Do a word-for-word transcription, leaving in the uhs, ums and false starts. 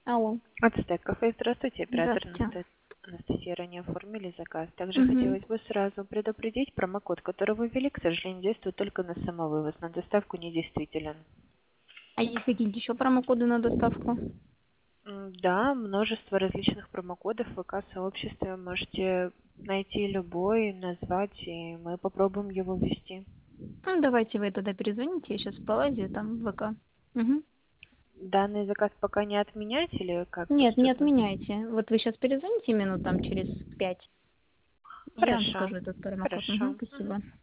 Алло. Ацтек кафе, здравствуйте, оператор Здравствуйте. Анастас- Анастасия, ранее оформили заказ. Также Мгм. хотелось бы сразу предупредить, промокод, который вы ввели, к сожалению, действует только на самовывоз, на доставку недействителен. А есть какие-нибудь еще промокоды на доставку? М, Да, множество различных промокодов в ВК-сообществе. Можете найти любой, назвать, и мы попробуем его ввести. Ну, давайте вы тогда перезвоните, я сейчас полазю там в ВК. Мгм. Данный заказ пока не отменять или как Нет, не поступим? отменяйте. Вот вы сейчас перезвоните минут там через пять. Я вам Хорошо, скажу этот промокод. Мгм, хорошо. Мгм. спасибо.